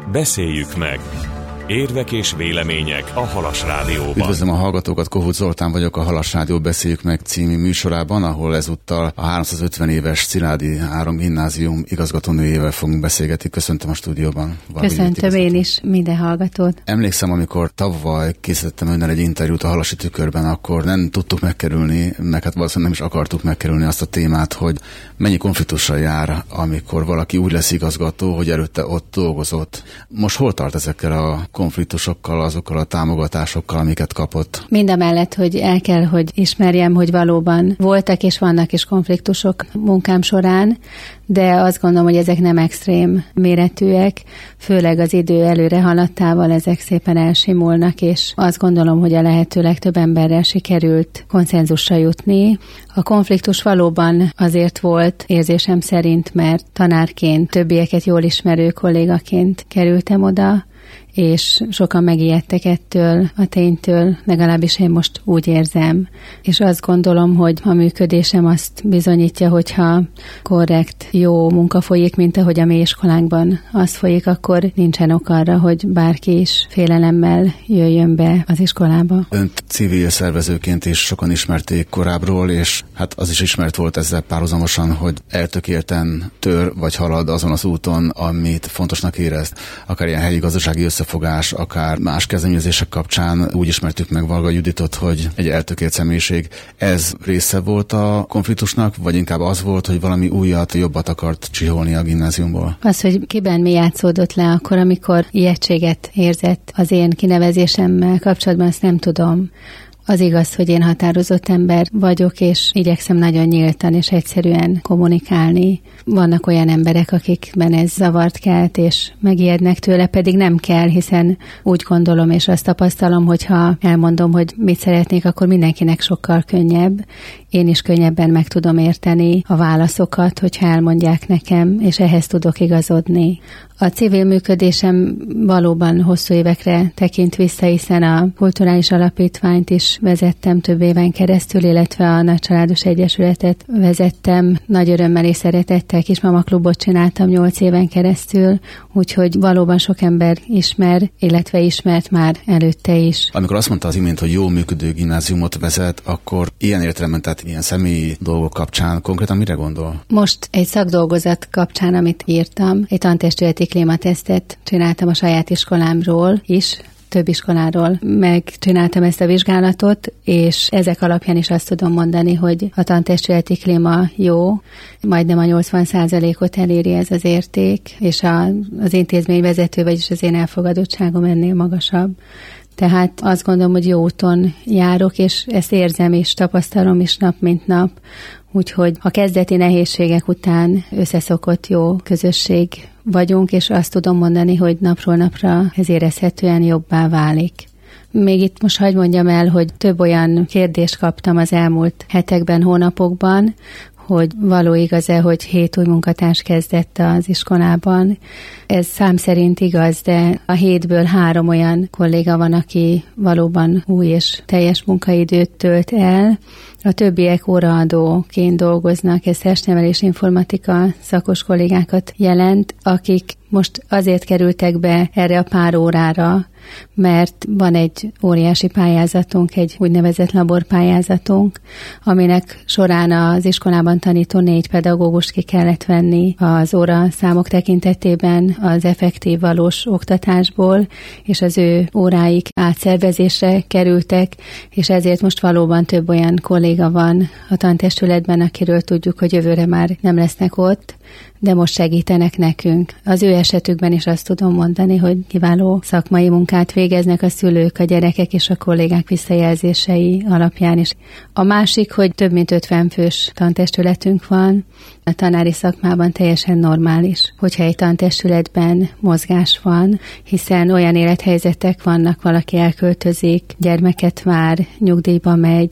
Beszéljük meg! Érvek és vélemények a Halas Rádióban. Üdvözlöm a hallgatókat, Kohut Zoltán vagyok, a Halas Rádió Beszéljük meg című műsorában, ahol ezúttal a 350 éves Szilágyi Áron Gimnázium igazgatónőjével fogunk beszélgetni. Köszöntöm a stúdióban. Köszöntöm én is minden hallgatót. Emlékszem, amikor tavaly készítettem önnel egy interjút a Halasi Tükörben, akkor nem tudtuk megkerülni, meg hát valószínűleg nem is akartuk megkerülni azt a témát, hogy mennyi konfliktussal jár, amikor valaki úgy lesz igazgató, hogy előtte ott dolgozott. Most hol tart ezekkel a konfliktusokkal, azokkal a támogatásokkal, amiket kapott? Mindamellett, hogy el kell, hogy ismerjem, hogy valóban voltak és vannak is konfliktusok munkám során, de azt gondolom, hogy ezek nem extrém méretűek, főleg az idő előre haladtával ezek szépen elsimulnak, és azt gondolom, hogy a lehető legtöbb emberrel sikerült konszenzusra jutni. A konfliktus valóban azért volt érzésem szerint, mert tanárként, többieket jól ismerő kollégaként kerültem oda, és sokan megijedtek ettől a ténytől, legalábbis én most úgy érzem. És azt gondolom, hogy a működésem azt bizonyítja, hogyha korrekt, jó munka folyik, mint ahogy a mi iskolánkban az folyik, akkor nincsen ok arra, hogy bárki is félelemmel jöjjön be az iskolába. Önt civil szervezőként is sokan ismerték korábbról, és hát az is ismert volt ezzel párhuzamosan, hogy eltökélten tör vagy halad azon az úton, amit fontosnak érez. Akár ilyen helyi gazdasági összefogás, akár más kezdeményezések kapcsán úgy ismertük meg Varga Juditot, hogy egy eltökélt személyiség. Ez része volt a konfliktusnak, vagy inkább az volt, hogy valami újat, jobbat akart csiholni a gimnáziumból? Az, hogy kiben mi játszódott le akkor, amikor ijegységet érzett az én kinevezésemmel kapcsolatban, azt nem tudom. Az igaz, hogy én határozott ember vagyok, és igyekszem nagyon nyíltan és egyszerűen kommunikálni. Vannak olyan emberek, akikben ez zavart kelt, és megijednek tőle, pedig nem kell, hiszen úgy gondolom, és azt tapasztalom, hogyha elmondom, hogy mit szeretnék, akkor mindenkinek sokkal könnyebb. Én is könnyebben meg tudom érteni a válaszokat, hogyha elmondják nekem, és ehhez tudok igazodni. A civil működésem valóban hosszú évekre tekint vissza, hiszen a kulturális alapítványt is vezettem több éven keresztül, illetve a Nagycsaládos Egyesületet vezettem. Nagy örömmel és szeretettel Kismama Klubot csináltam 8 éven keresztül, úgyhogy valóban sok ember ismer, illetve ismert már előtte is. Amikor azt mondta az imént, hogy jól működő gimnáziumot vezet, akkor ilyen értelemben, tehát ilyen személyi dolgok kapcsán konkrétan mire gondol? Most egy szakdolgozat kapcsán, amit írtam, egy tantestületi klímatesztet csináltam a saját iskolámról is, több iskoláról megcsináltam ezt a vizsgálatot, és ezek alapján is azt tudom mondani, hogy a tantestületi klíma jó, majdnem a 80%-ot eléri ez az érték, és az intézményvezető, vagyis az én elfogadottságom ennél magasabb. Tehát azt gondolom, hogy jó úton járok, és ezt érzem és tapasztalom is nap mint nap, úgyhogy a kezdeti nehézségek után összeszokott jó közösség vagyunk, és azt tudom mondani, hogy napról napra ez érezhetően jobbá válik. Még itt most hadd mondjam el, hogy több olyan kérdést kaptam az elmúlt hetekben, hónapokban, hogy való igaz-e, hogy 7 új munkatárs kezdett az iskolában. Ez szám szerint igaz, de a 7-ből 3 olyan kolléga van, aki valóban új és teljes munkaidőt tölt el. A többiek óraadóként dolgoznak, ez testnevelés informatika szakos kollégákat jelent, akik most azért kerültek be erre a pár órára, mert van egy óriási pályázatunk, egy úgynevezett laborpályázatunk, aminek során az iskolában tanító 4 pedagógust ki kellett venni az óraszámok tekintetében az effektív valós oktatásból, és az ő óráik átszervezésre kerültek, és ezért most valóban több olyan kolléga van a tantestületben, akiről tudjuk, hogy jövőre már nem lesznek ott, de most segítenek nekünk. Az ő esetükben is azt tudom mondani, hogy kiváló szakmai munkát végeznek a szülők, a gyerekek és a kollégák visszajelzései alapján is. A másik, hogy több mint 50 fős tantestületünk van, a tanári szakmában teljesen normális, hogyha egy tantestületben mozgás van, hiszen olyan élethelyzetek vannak, valaki elköltözik, gyermeket vár, nyugdíjba megy,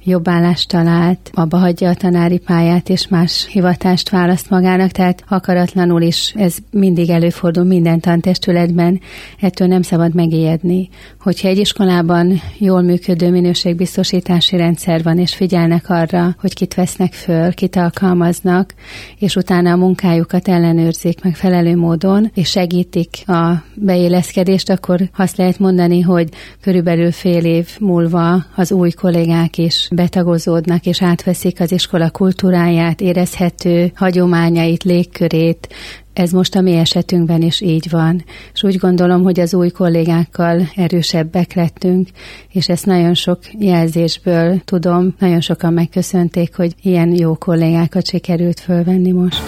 jobb állást talált, abba hagyja a tanári pályát, és más hivatást választ magának, tehát akaratlanul is ez mindig előfordul minden tantestületben, ettől nem szabad megijedni. Hogyha egy iskolában jól működő minőségbiztosítási rendszer van, és figyelnek arra, hogy kit vesznek föl, kit alkalmaznak, és utána a munkájukat ellenőrzik megfelelő módon, és segítik a beilleszkedést, akkor azt lehet mondani, hogy körülbelül fél év múlva az új kollégák is betagozódnak, és átveszik az iskola kultúráját, érezhető hagyományait, légkörét. Ez most a mi esetünkben is így van. És úgy gondolom, hogy az új kollégákkal erősebbek lettünk, és ezt nagyon sok jelzésből tudom, nagyon sokan megköszönték, hogy ilyen jó kollégákat sikerült fölvenni most.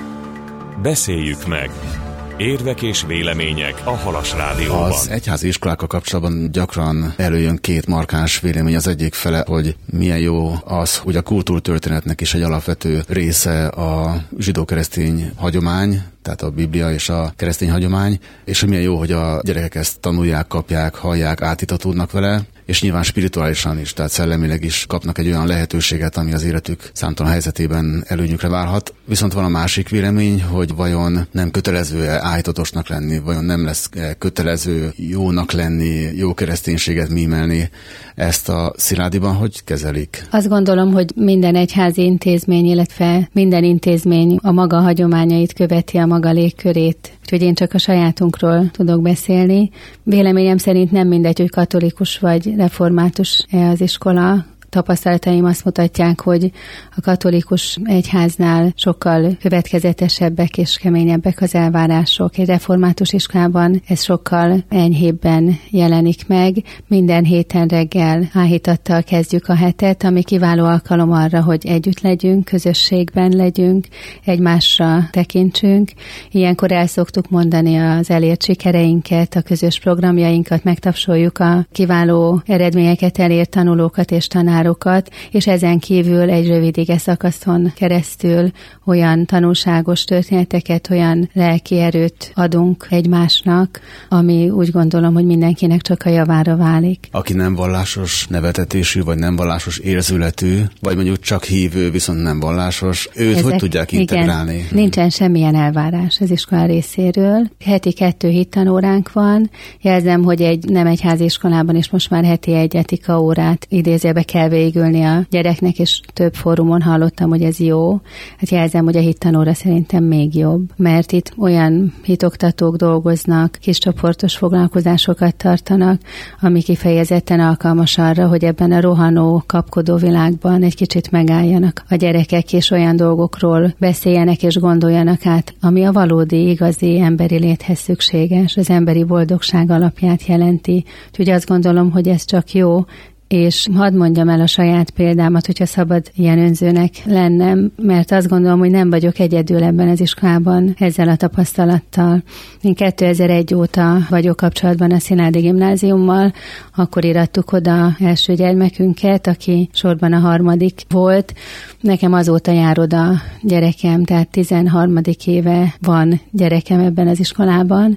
Beszéljük meg! Érvek és vélemények a Halas Rádióban. Az egyházi iskolákkal kapcsolatban gyakran előjön két markáns vélemény. Az egyik fele, hogy milyen jó az, hogy a kultúrtörténetnek is egy alapvető része a zsidó-keresztény hagyomány, tehát a Biblia és a keresztény hagyomány, és hogy milyen jó, hogy a gyerekek ezt tanulják, kapják, hallják, átítatódnak vele, és nyilván spirituálisan is, tehát szellemileg is kapnak egy olyan lehetőséget, ami az életük számtalan helyzetében előnyükre válhat. Viszont van a másik vélemény, hogy vajon nem kötelező-e áhítatosnak lenni, vajon nem lesz kötelező jónak lenni, jó kereszténységet mímelni. Ezt a Sziládiban hogy kezelik? Azt gondolom, hogy minden egyházi intézmény, illetve minden intézmény a maga hagyományait követi, a maga légkörét. Úgyhogy én csak a sajátunkról tudok beszélni. Véleményem szerint nem mindegy, hogy katolikus vagy református az iskola. Tapasztalataim azt mutatják, hogy a katolikus egyháznál sokkal következetesebbek és keményebbek az elvárások. Egy református iskolában ez sokkal enyhébben jelenik meg. Minden héten reggel áhítattal kezdjük a hetet, ami kiváló alkalom arra, hogy együtt legyünk, közösségben legyünk, egymásra tekintsünk. Ilyenkor el szoktuk mondani az elért sikereinket, a közös programjainkat, megtapsoljuk a kiváló eredményeket elért tanulókat és tanárokat, és ezen kívül egy rövid igeszakaszon keresztül olyan tanulságos történeteket, olyan lelki erőt adunk egymásnak, ami úgy gondolom, hogy mindenkinek csak a javára válik. Aki nem vallásos nevetetésű, vagy nem vallásos érzületű, vagy mondjuk csak hívő, viszont nem vallásos, őt hogy tudják integrálni? Igen, nincsen semmilyen elvárás az iskola részéről. Heti 2 hittanóránk van. Jelzem, hogy egy nem egyházi iskolában is most már heti 1 etika órát idézőbe kell végülni a gyereknek, és több fórumon hallottam, hogy ez jó. Hát jelzem, hogy a hittanóra szerintem még jobb, mert itt olyan hitoktatók dolgoznak, kiscsoportos foglalkozásokat tartanak, ami kifejezetten alkalmas arra, hogy ebben a rohanó, kapkodó világban egy kicsit megálljanak a gyerekek, és olyan dolgokról beszéljenek és gondoljanak át, ami a valódi, igazi emberi léthez szükséges, az emberi boldogság alapját jelenti. Úgyhogy azt gondolom, hogy ez csak jó, és hadd mondjam el a saját példámat, hogyha szabad ilyen önzőnek lennem, mert azt gondolom, hogy nem vagyok egyedül ebben az iskolában ezzel a tapasztalattal. Én 2001 óta vagyok kapcsolatban a Sziládi Gimnáziummal, akkor irattuk oda első gyermekünket, aki sorban a 3. volt. Nekem azóta jár oda gyerekem, tehát 13. éve van gyerekem ebben az iskolában.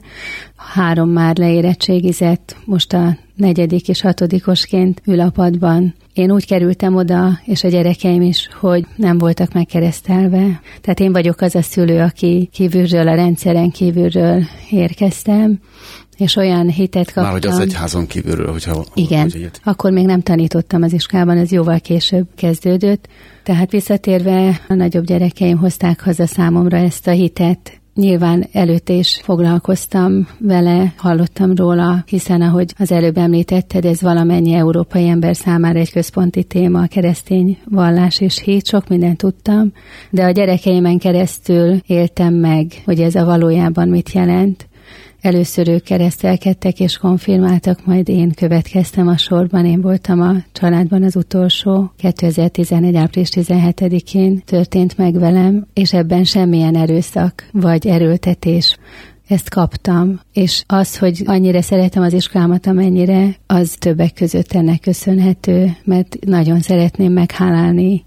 3 már leérettségizett, most a 4. és 6-osként ül a padban. Én úgy kerültem oda, és a gyerekeim is, hogy nem voltak megkeresztelve. Tehát én vagyok az a szülő, aki kívülről, a rendszeren kívülről érkeztem, és olyan hitet kaptam. Már hogy az egyházon kívülről, hogyha... Igen, akkor még nem tanítottam az iskolában, ez jóval később kezdődött. Tehát visszatérve a nagyobb gyerekeim hozták haza számomra ezt a hitet. Nyilván előtte is foglalkoztam vele, hallottam róla, hiszen ahogy az előbb említetted, ez valamennyi európai ember számára egy központi téma, a keresztény vallás és hit, sok mindent tudtam, de a gyerekeimen keresztül éltem meg, hogy ez a valójában mit jelent. Először ők keresztelkedtek és konfirmáltak, majd én következtem a sorban, én voltam a családban az utolsó. 2011. április 17-én történt meg velem, és ebben semmilyen erőszak vagy erőltetés. Ezt kaptam, és az, hogy annyira szeretem az iskolámat, amennyire, az többek között ennek köszönhető, mert nagyon szeretném meghálálni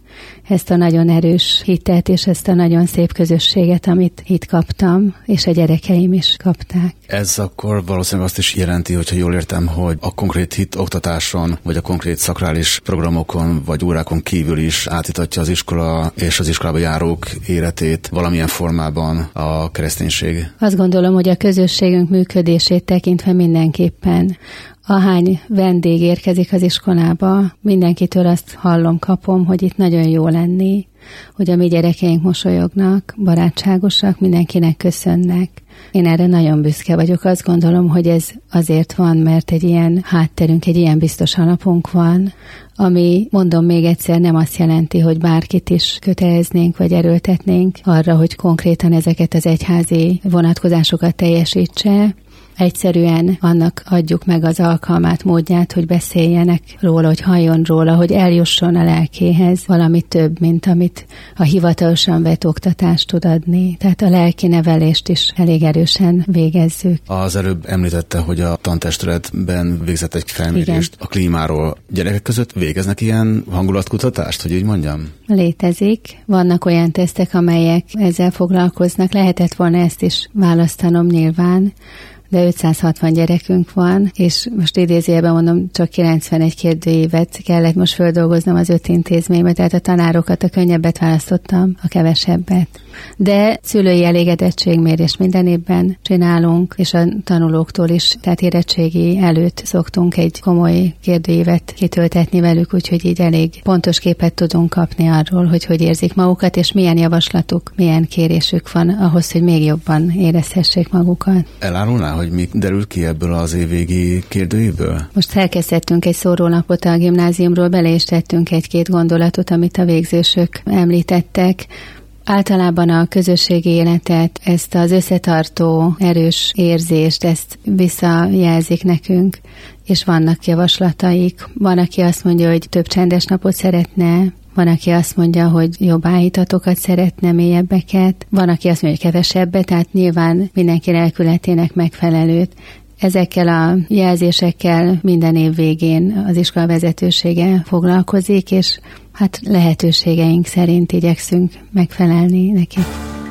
ezt a nagyon erős hitet, és ezt a nagyon szép közösséget, amit itt kaptam, és a gyerekeim is kapták. Ez akkor valószínűleg azt is jelenti, hogyha jól értem, hogy a konkrét hit oktatáson, vagy a konkrét szakrális programokon, vagy órákon kívül is átítatja az iskola és az iskolába járók életét valamilyen formában a kereszténység. Azt gondolom, hogy a közösségünk működését tekintve mindenképpen. Ahány vendég érkezik az iskolába, mindenkitől azt hallom, kapom, hogy itt nagyon jó lenni, hogy a mi gyerekeink mosolyognak, barátságosak, mindenkinek köszönnek. Én erre nagyon büszke vagyok. Azt gondolom, hogy ez azért van, mert egy ilyen hátterünk, egy ilyen biztos alapunk van, ami, mondom még egyszer, nem azt jelenti, hogy bárkit is köteleznénk vagy erőltetnénk arra, hogy konkrétan ezeket az egyházi vonatkozásokat teljesítse. Egyszerűen annak adjuk meg az alkalmát, módját, hogy beszéljenek róla, hogy halljon róla, hogy eljusson a lelkéhez valami több, mint amit a hivatalosan vett oktatást tud adni. Tehát a lelki nevelést is elég erősen végezzük. Az előbb említette, hogy a tantestületben végzett egy felmérést a klímáról. Gyerekek között végeznek ilyen hangulatkutatást, hogy így mondjam? Létezik. Vannak olyan tesztek, amelyek ezzel foglalkoznak. Lehetett volna ezt is választanom nyilván, de 560 gyerekünk van, és most idézőjelben mondom, csak 91 kérdőívet kellett most földolgoznom az 5 intézménybe, tehát a tanárokat, a könnyebbet választottam, a kevesebbet. De szülői elégedettségmérés minden évben csinálunk, és a tanulóktól is, tehát érettségi előtt szoktunk egy komoly kérdőívet kitöltetni velük, úgyhogy így elég pontos képet tudunk kapni arról, hogy érzik magukat, és milyen javaslatuk, milyen kérésük van ahhoz, hogy még jobban érezhessék magukat. Elárulná, hogy mi derül ki ebből az évvégi kérdőívből? Most szerkesztettünk egy szórólapot a gimnáziumról, bele is tettünk 1-2 gondolatot, amit a végzősök említettek. Általában a közösségi életet, ezt az összetartó, erős érzést, ezt visszajelzik nekünk, és vannak javaslataik. Van, aki azt mondja, hogy több csendes napot szeretne, van, aki azt mondja, hogy jobb áhítatokat szeretne, mélyebbeket, van, aki azt mondja, hogy kevesebbet, tehát nyilván mindenki lelkületének megfelelőt. Ezekkel a jelzésekkel minden év végén az iskola vezetősége foglalkozik, és hát lehetőségeink szerint igyekszünk megfelelni neki.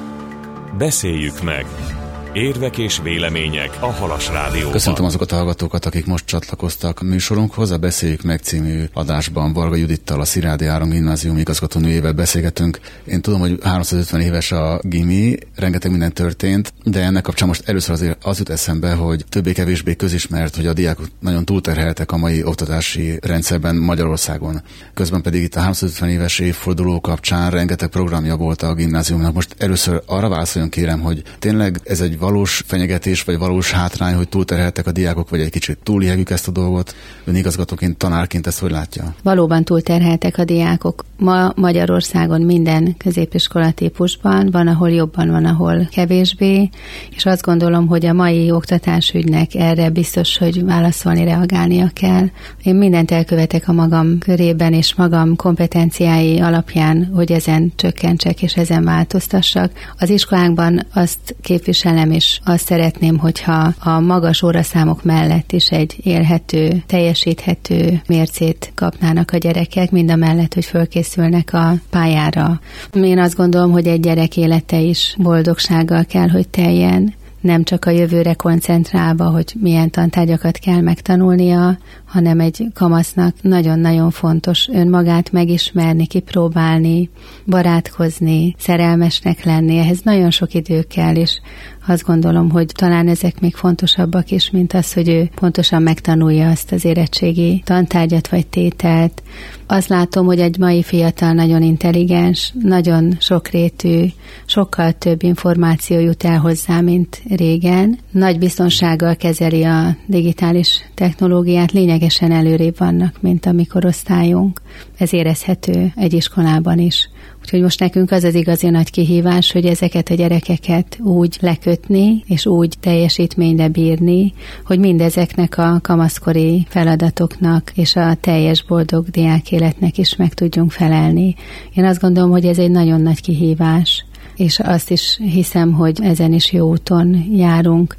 Beszéljük meg! Érvek és vélemények a Halas Rádióban. Köszöntöm azokat a hallgatókat, akik most csatlakoztak a műsorunkhoz. A Beszéljük meg című adásban Varga Judittal, a Szirádi Áron Gimnázium igazgatónőjével beszélgetünk. Én tudom, hogy 350 éves a gimi, rengeteg minden történt, de ennek kapcsán most először azért az jut eszembe, hogy többé-kevésbé közismert, hogy a diákok nagyon túlterheltek a mai oktatási rendszerben Magyarországon. Közben pedig itt a 350 éves évforduló kapcsán rengeteg programja volt a gimnáziumnak. Most először arra válaszoljon, kérem, hogy tényleg ez egy valós fenyegetés, vagy valós hátrány, hogy túlterheltek a diákok, vagy egy kicsit túlihegük ezt a dolgot? Ön igazgatóként, tanárként ezt hogy látja? Valóban túlterheltek a diákok. Ma Magyarországon minden középiskola típusban van, ahol jobban, van, ahol kevésbé, és azt gondolom, hogy a mai oktatásügynek erre biztos, hogy válaszolni, reagálnia kell. Én mindent elkövetek a magam körében, és magam kompetenciái alapján, hogy ezen csökkentsek, és ezen változtassak. Az iskolánkban azt képviselem, és azt szeretném, hogyha a magas óraszámok mellett is egy élhető, teljesíthető mércét kapnának a gyerekek, mind a mellett, hogy fölkészülnek a pályára. Én azt gondolom, hogy egy gyerek élete is boldogsággal kell, hogy teljen, nem csak a jövőre koncentrálva, hogy milyen tantárgyakat kell megtanulnia, hanem egy kamasznak nagyon-nagyon fontos önmagát megismerni, kipróbálni, barátkozni, szerelmesnek lenni. Ehhez nagyon sok idő kell, és azt gondolom, hogy talán ezek még fontosabbak is, mint az, hogy ő pontosan megtanulja azt az érettségi tantárgyat vagy tételt. Azt látom, hogy egy mai fiatal nagyon intelligens, nagyon sokrétű, sokkal több információ jut el hozzá, mint régen. Nagy biztonsággal kezeli a digitális technológiát, lényegesen előrébb vannak, mint a mi korosztályunk. Ez érezhető egy iskolában is. Úgyhogy most nekünk az az igazi nagy kihívás, hogy ezeket a gyerekeket úgy lekötni, és úgy teljesítményre bírni, hogy mindezeknek a kamaszkori feladatoknak és a teljes boldog diákéletnek is meg tudjunk felelni. Én azt gondolom, hogy ez egy nagyon nagy kihívás, és azt is hiszem, hogy ezen is jó úton járunk.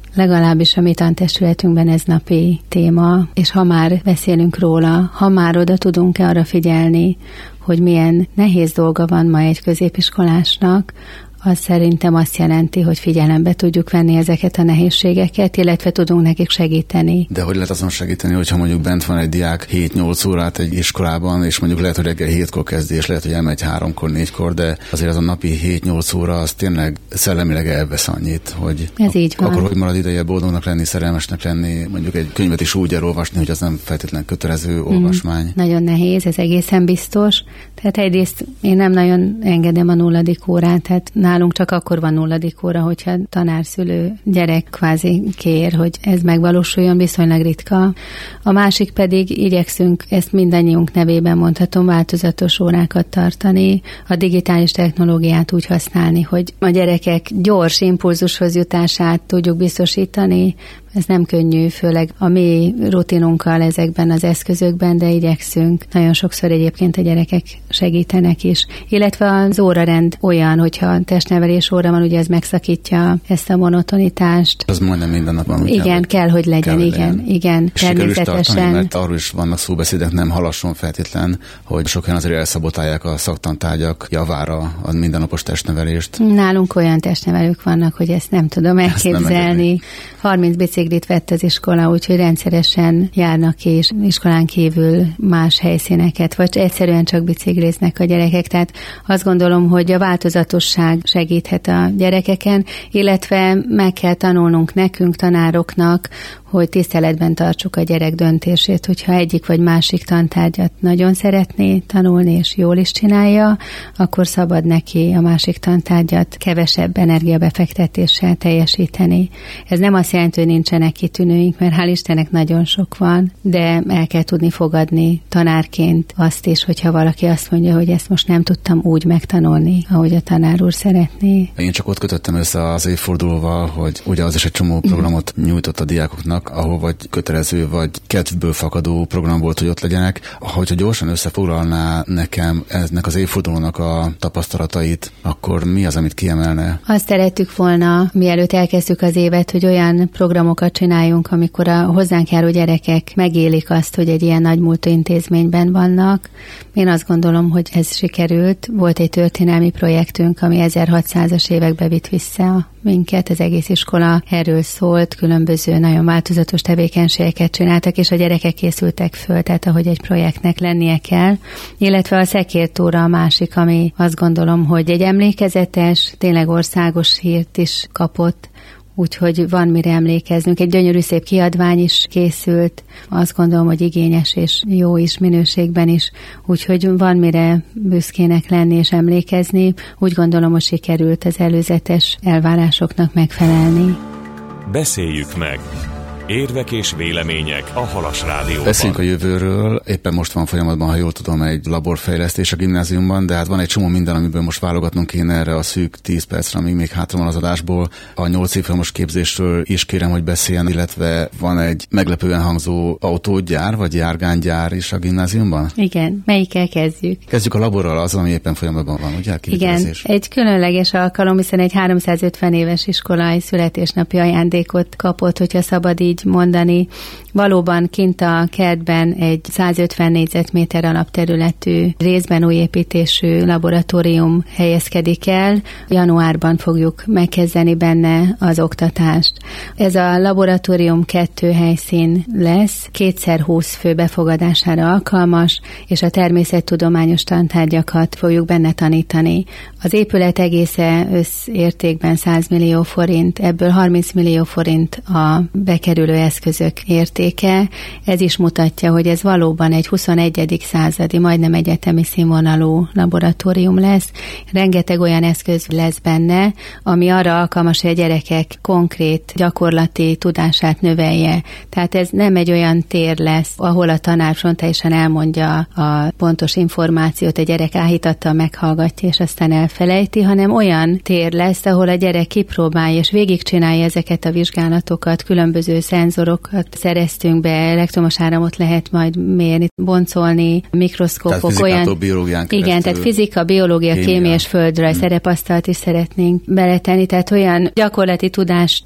Legalábbis a mi tantestületünkben ez napi téma, és ha már beszélünk róla, ha már oda tudunk arra figyelni, hogy milyen nehéz dolga van ma egy középiskolásnak, az szerintem azt jelenti, hogy figyelembe tudjuk venni ezeket a nehézségeket, illetve tudunk nekik segíteni. De hogy lehet azon segíteni, hogyha mondjuk bent van egy diák 7-8 órát egy iskolában, és mondjuk lehet, hogy reggel 7-kor kezdi, és lehet, hogy elmegy 3-kor, 4-kor, de azért az a napi 7-8 óra az tényleg szellemileg elvesz annyit, hogy ez így van. Akkor hogy marad ideje boldognak lenni, szerelmesnek lenni, mondjuk egy könyvet is úgy elolvasni, hogy az nem feltétlenül kötelező olvasmány. Nagyon nehéz, ez egészen biztos. Tehát egyrészt én nem nagyon engedem a 0. órát, tehát nálunk csak akkor van 0. óra, hogyha tanárszülő gyerek kvázi kér, hogy ez megvalósuljon, viszonylag ritka. A másik pedig igyekszünk, ezt mindannyiunk nevében mondhatom, változatos órákat tartani, a digitális technológiát úgy használni, hogy a gyerekek gyors impulzushoz jutását tudjuk biztosítani. Ez nem könnyű, főleg a mi rutinunkkal ezekben az eszközökben, de igyekszünk. Nagyon sokszor egyébként a gyerekek segítenek is. Illetve az órarend olyan, hogyha testnevelés óra van, ugye ez megszakítja ezt a monotonitást. Az majdnem minden nap van. Igen, kell, hogy legyen, igen. Természetesen. Tartani, mert arról is vannak szóbeszédek, nem halasson feltétlen, hogy sokan azért elszabotálják a szaktantárgyak javára a mindennapos testnevelést. Nálunk olyan testnevelők vannak, hogy ezt nem tudom elképzelni. 30 biciklit vett az iskola, úgyhogy rendszeresen járnak és iskolán kívül más helyszíneket, vagy egyszerűen csak bicikliznek a gyerekek. Tehát azt gondolom, hogy a változatosság segíthet a gyerekeken, illetve meg kell tanulnunk nekünk, tanároknak, hogy tiszteletben tartsuk a gyerek döntését, hogyha egyik vagy másik tantárgyat nagyon szeretné tanulni, és jól is csinálja, akkor szabad neki a másik tantárgyat kevesebb energiabefektetéssel teljesíteni. Ez nem azt jelenti, hogy nincsenek kitűnőink, mert hál' Istennek nagyon sok van, de el kell tudni fogadni tanárként azt is, hogyha valaki azt mondja, hogy ezt most nem tudtam úgy megtanulni, ahogy a tanár úr szeretné. Én csak ott kötöttem össze az évfordulóval, hogy ugye az is egy csomó programot nyújtott a diákoknak, ahol vagy kötelező, vagy kedvből fakadó program volt, hogy ott legyenek. Hogyha gyorsan összefoglalná nekem ennek az évfordulónak a tapasztalatait, akkor mi az, amit kiemelne? Azt szerettük volna, mielőtt elkezdtük az évet, hogy olyan programokat csináljunk, amikor a hozzánk járó gyerekek megélik azt, hogy egy ilyen nagy múltú intézményben vannak. Én azt gondolom, hogy ez sikerült. Volt egy történelmi projektünk, ami 1600-as évekbe vitt vissza minket, az egész iskola erről szólt, különböző nagyon változatos tevékenységeket csináltak, és a gyerekek készültek föl, tehát ahogy egy projektnek lennie kell. Illetve a szekértóra a másik, ami azt gondolom, hogy egy emlékezetes, tényleg országos hírt is kapott, úgyhogy van mire emlékeznünk. Egy gyönyörű szép kiadvány is készült, azt gondolom, hogy igényes és jó is minőségben is, úgyhogy van mire büszkének lenni és emlékezni. Úgy gondolom, hogy sikerült az előzetes elvárásoknak megfelelni. Beszéljük meg! Érvek és vélemények a Halas Rádióban. Beszéljünk a jövőről. Éppen most van folyamatban, ha jól tudom, egy laborfejlesztés a gimnáziumban, de hát van egy csomó minden, amiből most válogatnunk kéne erre a szűk 10 percre, amíg még hátra van az adásból. A 8 évfolyamos képzésről is kérem, hogy beszéljen, illetve van egy meglepően hangzó autógyár, vagy járgánygyár is a gimnáziumban? Igen, melyikkel kezdjük? Kezdjük a laborral, az, ami éppen folyamatban van, ugye? Igen, egy különleges alkalom, hiszen egy 350 éves iskolai születésnapi ajándékot kapott, hogyha szabad így mondani. Valóban kint a kertben egy 150 négyzetméter alapterületű, részben új építésű laboratórium helyezkedik el. Januárban fogjuk megkezdeni benne az oktatást. Ez a laboratórium 2 helyszín lesz, 2x20 fő befogadására alkalmas, és a természettudományos tantárgyakat fogjuk benne tanítani. Az épület egésze összértékben 100 millió forint, ebből 30 millió forint a bekerülő eszközök értéke. Ez is mutatja, hogy ez valóban egy 21. századi, majdnem egyetemi színvonalú laboratórium lesz. Rengeteg olyan eszköz lesz benne, ami arra alkalmas, hogy a gyerekek konkrét gyakorlati tudását növelje. Tehát ez nem egy olyan tér lesz, ahol a tanár frontálisan elmondja a pontos információt, a gyerek áhítattal meghallgatja, és aztán elfelejti, hanem olyan tér lesz, ahol a gyerek kipróbálja és végigcsinálja ezeket a vizsgálatokat, különböző szenzorokat szereztünk be, elektromos áramot lehet majd mérni, boncolni, mikroszkópok, olyan... Igen, tehát fizika, biológia, kémia és földrajz szerepasztalt is szeretnénk beletenni, tehát olyan gyakorlati tudást tudunk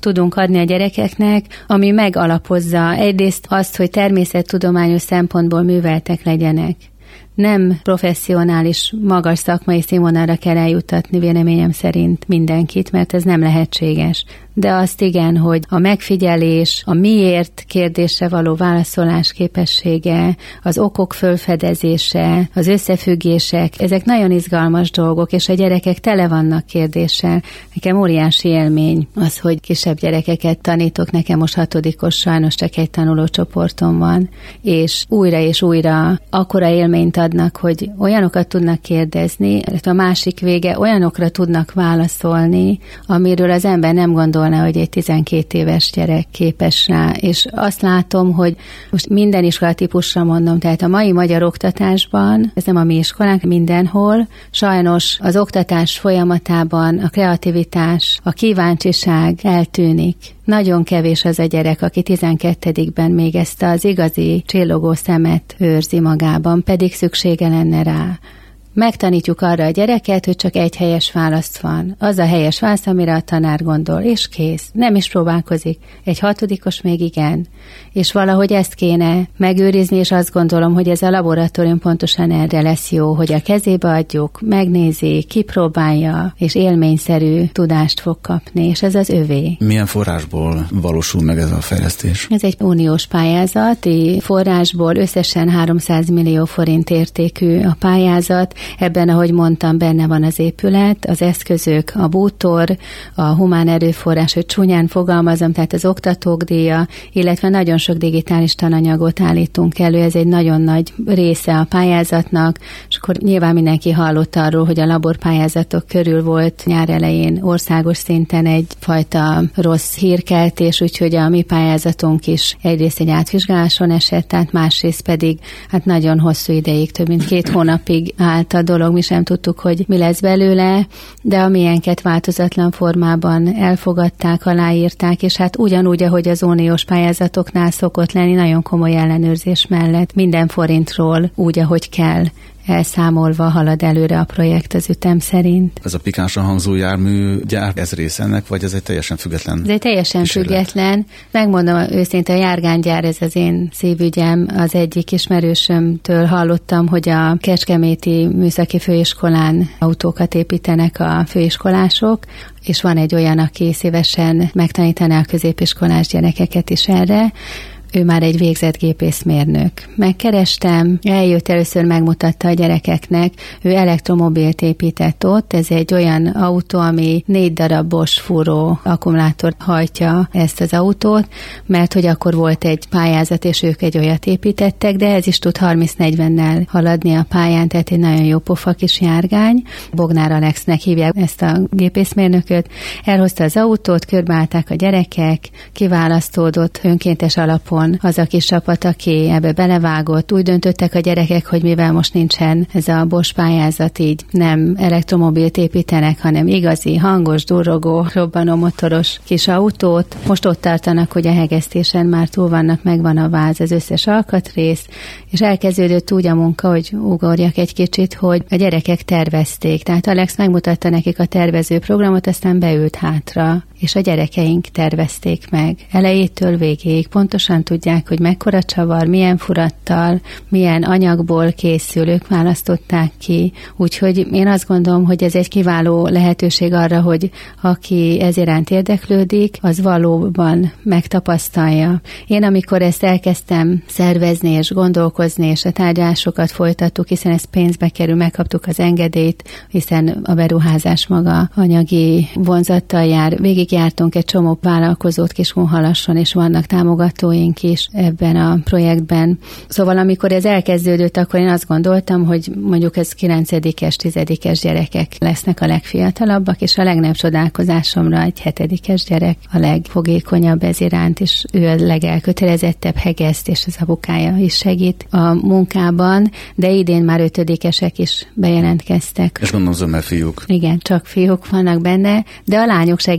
adni a gyerekeknek, ami megalapozza egyrészt azt, hogy természettudományos szempontból műveltek legyenek. Nem professzionális, magas szakmai színvonalra kell eljuttatni véleményem szerint mindenkit, mert ez nem lehetséges. De azt igen, hogy a megfigyelés, a miért kérdésre való válaszolás képessége, az okok fölfedezése, az összefüggések, ezek nagyon izgalmas dolgok, és a gyerekek tele vannak kérdéssel. Nekem óriási élmény az, hogy kisebb gyerekeket tanítok, nekem most 6-os, sajnos csak egy tanulócsoportom van, és újra akkora élményt adnak, hogy olyanokat tudnak kérdezni, a másik vége olyanokra tudnak válaszolni, amiről az ember nem gondolna, hogy egy 12 éves gyerek képes rá. És azt látom, hogy most minden iskolatípusra mondom, tehát a mai magyar oktatásban, ez nem a mi iskolánk, mindenhol, sajnos az oktatás folyamatában a kreativitás, a kíváncsiság eltűnik. Nagyon kevés az a gyerek, aki 12-ben még ezt az igazi csillogó szemet őrzi magában, pedig szüksége lenne rá. Megtanítjuk arra a gyereket, hogy csak egy helyes válasz van. Az a helyes válasz, amire a tanár gondol, és kész. Nem is próbálkozik. Egy 6-os még igen. És valahogy ezt kéne megőrizni, és azt gondolom, hogy ez a laboratórium pontosan erre lesz jó, hogy a kezébe adjuk, megnézi, kipróbálja, és élményszerű tudást fog kapni, és ez az övé. Milyen forrásból valósul meg ez a fejlesztés? Ez egy uniós pályázati forrásból, összesen 300 millió forint értékű a pályázat. Ebben, ahogy mondtam, benne van az épület, az eszközök, a bútor, a humán erőforrás, hogy csúnyán fogalmazom, tehát az oktatók díja, illetve nagyon sok digitális tananyagot állítunk elő, ez egy nagyon nagy része a pályázatnak, és akkor nyilván mindenki hallott arról, hogy a laborpályázatok körül volt nyár elején országos szinten egyfajta rossz hírkeltés, úgyhogy a mi pályázatunk is egyrészt egy átvizsgáláson esett, tehát másrészt pedig hát nagyon hosszú ideig, több mint 2 hónapig állt a dolog, mi sem tudtuk, hogy mi lesz belőle, de amilyenket változatlan formában elfogadták, aláírták, és hát ugyanúgy, ahogy az uniós pályázatoknál szokott lenni, nagyon komoly ellenőrzés mellett minden forintról úgy, ahogy kell elszámolva halad előre a projekt az ütem szerint. Ez a pikánsan hangzó járműgyár, ez része ennek, vagy ez egy teljesen független? Ez egy teljesen független. Megmondom őszintén, a járgánygyár, ez az én szívügyem. Az egyik ismerősömtől hallottam, hogy a Kecskeméti Műszaki Főiskolán autókat építenek a főiskolások, és van egy olyan, aki szívesen megtanítaná a középiskolás gyerekeket is erre. Ő már egy végzett gépészmérnök. Megkerestem, eljött, először megmutatta a gyerekeknek, ő elektromobilt épített ott, ez egy olyan autó, ami 4 darabos fúró akkumulátor hajtja ezt az autót, mert hogy akkor volt egy pályázat, és ők egy olyat építettek, de ez is tud 30-40-nel haladni a pályán, tehát egy nagyon jó pofa kis járgány. Bognár Alexnek hívják ezt a gépészmérnököt. Elhozta az autót, körbeállták a gyerekek, kiválasztódott önkéntes alapon az a kis csapat, aki ebbe belevágott. Úgy döntöttek a gyerekek, hogy mivel most nincsen ez a Bosch pályázat, így nem elektromobilt építenek, hanem igazi, hangos, durrogó, robbanómotoros kis autót. Most ott tartanak, hogy a hegesztésen már túl vannak, megvan a váz, az összes alkatrész, és elkezdődött úgy a munka, hogy ugorjak egy kicsit, hogy a gyerekek tervezték. Tehát Alex megmutatta nekik a tervező programot, aztán beült hátra, és a gyerekeink tervezték meg. Elejétől végéig pontosan tudják, hogy mekkora csavar, milyen furattal, milyen anyagból készül, ők választották ki. Úgyhogy én azt gondolom, hogy ez egy kiváló lehetőség arra, hogy aki ez iránt érdeklődik, az valóban megtapasztalja. Én amikor ezt elkezdtem szervezni és gondolkozni, és a tárgyalásokat folytattuk, hiszen ez pénzbe kerül, megkaptuk az engedélyt, hiszen a beruházás maga anyagi vonzattal jár. Végigjártunk egy csomó vállalkozót Kiskunhalasson, és vannak támogatóink is ebben a projektben. Szóval amikor ez elkezdődött, akkor én azt gondoltam, hogy mondjuk ez 9-es, 10-es gyerekek lesznek a legfiatalabbak, és a legnagyobb csodálkozásomra egy 7-es gyerek a legfogékonyabb ez iránt, és ő a legelkötelezettebb, hegeszt, és az apukája is segít a munkában, de idén már 5-esek is bejelentkeztek. És gondolom, mert fiúk. Igen, csak fiúk vannak benne, de a lányok segítenek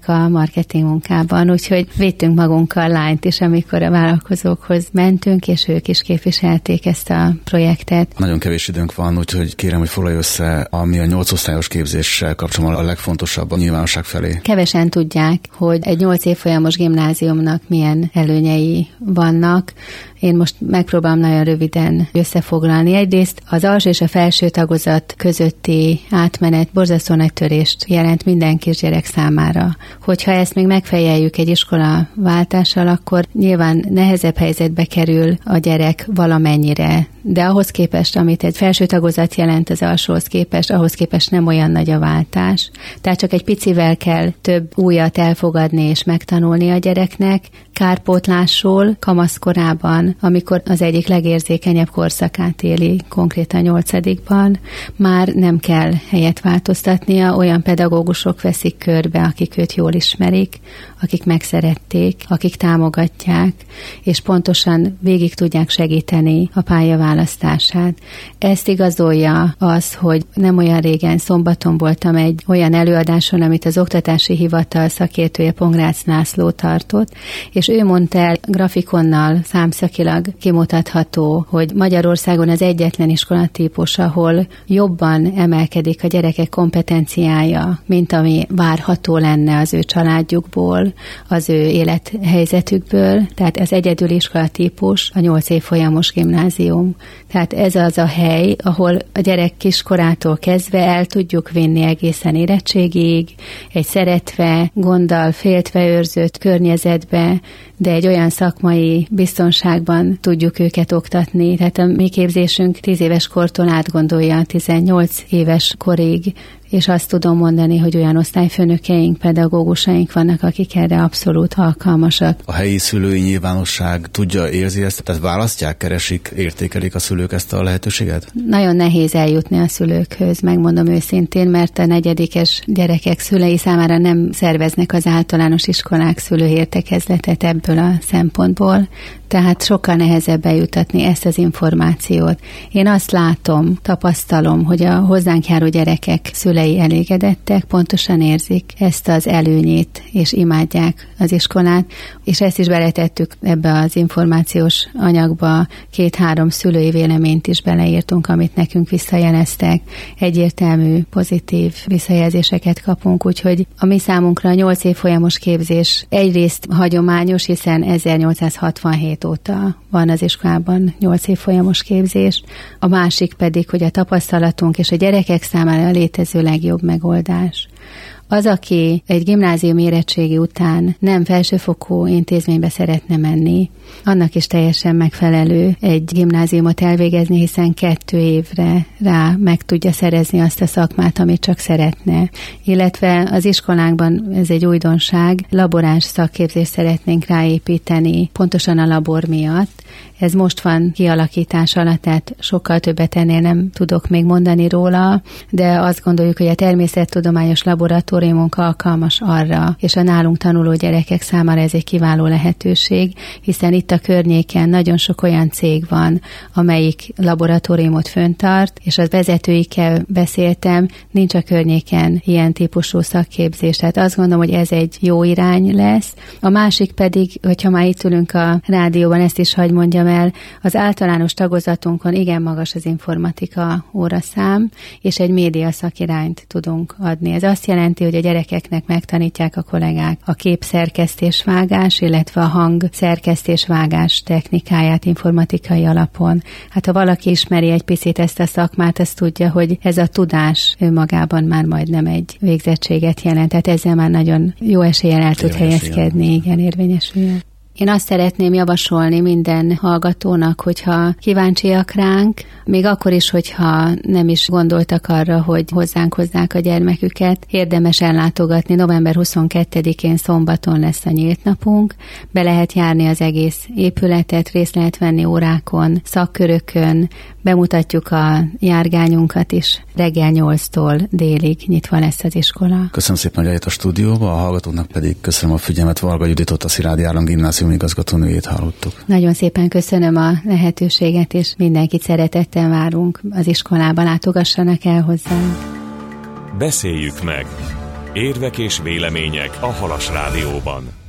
segítenek a marketing munkában, úgyhogy vittünk magunkkal lányt is, amikor a vállalkozókhoz mentünk, és ők is képviselték ezt a projektet. Nagyon kevés időnk van, úgyhogy kérem, hogy foglalj össze, ami a 8 osztályos képzéssel kapcsolatban a legfontosabb a nyilvánosság felé. Kevesen tudják, hogy egy 8 évfolyamos gimnáziumnak milyen előnyei vannak. Én most megpróbálom nagyon röviden összefoglalni. Egyrészt az alsó és a felső tagozat közötti átmenet borzasztó nagy törést jelent minden kisgyerek számára. Hogyha ezt még megfejeljük egy iskola váltással, akkor nyilván nehezebb helyzetbe kerül a gyerek valamennyire, de ahhoz képest, amit egy felső tagozat jelent az alsóhoz képest, ahhoz képest nem olyan nagy a váltás. Tehát csak egy picivel kell több újat elfogadni és megtanulni a gyereknek, kárpótlásról kamaszkorában, amikor az egyik legérzékenyebb korszakát éli, konkrétan 8-ban, már nem kell helyet változtatnia, olyan pedagógusok veszik körbe, akik őt jól ismerik, akik megszerették, akik támogatják, és pontosan végig tudják segíteni a pályaválasztását. Ezt igazolja az, hogy nem olyan régen szombaton voltam egy olyan előadáson, amit az Oktatási Hivatal szakértője Pongrácz László tartott, és ő mondta el grafikonnal, számszakilag kimutatható, hogy Magyarországon az egyetlen iskolatípus, ahol jobban emelkedik a gyerekek kompetenciája, mint ami várható lenne az ő családjukból, az ő élethelyzetükből. Tehát ez egyedüli iskolatípus, a 8 évfolyamos gimnázium. Tehát ez az a hely, ahol a gyerek kiskorától kezdve el tudjuk vinni egészen érettségig, egy szeretve, gonddal, féltve őrzött környezetbe, de egy olyan szakmai biztonságban tudjuk őket oktatni. Tehát a mi képzésünk 10 éves kortól átgondolja 18 éves korig, és azt tudom mondani, hogy olyan osztályfőnökeink, pedagógusaink vannak, akik erre abszolút alkalmasak. A helyi szülői nyilvánosság tudja, érzi ezt? Tehát választják, keresik, értékelik a szülők ezt a lehetőséget? Nagyon nehéz eljutni a szülőkhöz, megmondom őszintén, mert a negyedikes gyerekek szülei számára nem szerveznek az általános iskolák szülőértekezletet ebből a szempontból, tehát sokkal nehezebb eljutatni ezt az információt. Én azt látom, tapasztalom, hogy a hozzánk járó gyerekek szülei elégedettek, pontosan érzik ezt az előnyét, és imádják az iskolát, és ezt is beletettük ebbe az információs anyagba, 2-3 szülői véleményt is beleírtunk, amit nekünk visszajeleztek. Egyértelmű, pozitív visszajelzéseket kapunk, úgyhogy a mi számunkra a 8 évfolyamos képzés egyrészt hagyományos, hiszen 1867 óta van az iskolában 8 évfolyamos képzés, a másik pedig, hogy a tapasztalatunk és a gyerekek számára a létező legjobb megoldás. Az, aki egy gimnázium érettségi után nem felsőfokú intézménybe szeretne menni, annak is teljesen megfelelő egy gimnáziumot elvégezni, hiszen 2 évre rá meg tudja szerezni azt a szakmát, amit csak szeretne. Illetve az iskolánkban, ez egy újdonság, laboráns szakképzést szeretnénk ráépíteni, pontosan a labor miatt. Ez most van kialakítás alatt, tehát sokkal többet ennél nem tudok még mondani róla, de azt gondoljuk, hogy a természettudományos laboratóriumunk alkalmas arra, és a nálunk tanuló gyerekek számára ez egy kiváló lehetőség, hiszen itt a környéken nagyon sok olyan cég van, amelyik laboratóriumot föntart, és az vezetőikkel beszéltem, nincs a környéken ilyen típusú szakképzés. Tehát azt gondolom, hogy ez egy jó irány lesz. A másik pedig, hogyha már itt ülünk a rádióban, ezt is hadd mondjam el, az általános tagozatunkon igen magas az informatika óraszám, és egy média szakirányt tudunk adni. Ez azt jelenti, hogy a gyerekeknek megtanítják a kollégák a képszerkesztésvágás, illetve a hangszerkesztésvágás technikáját informatikai alapon. Hát ha valaki ismeri egy picit ezt a szakmát, az tudja, hogy ez a tudás önmagában már majdnem egy végzettséget jelent. Tehát ezzel már nagyon jó eséllyel el tud helyezkedni, igen, érvényesül. Én azt szeretném javasolni minden hallgatónak, hogyha kíváncsiak ránk, még akkor is, hogyha nem is gondoltak arra, hogy hozzánk hozzák a gyermeküket, érdemes ellátogatni. November 22-én szombaton lesz a nyílt napunk, be lehet járni az egész épületet, részt lehet venni órákon, szakkörökön, bemutatjuk a járgányunkat is. Reggel 8-tól délig nyitva lesz az iskola. Köszönöm szépen, hogy eljött a stúdióba, a hallgatóknak pedig köszönöm a figyelmet. Varga Juditot, a Szilágyi Államgimnázium igazgatónőjét hallottuk. Nagyon szépen köszönöm a lehetőséget, és mindenkit szeretettel várunk az iskolába, látogassanak el hozzánk. Beszéljük meg! Érvek és vélemények a Halas Rádióban.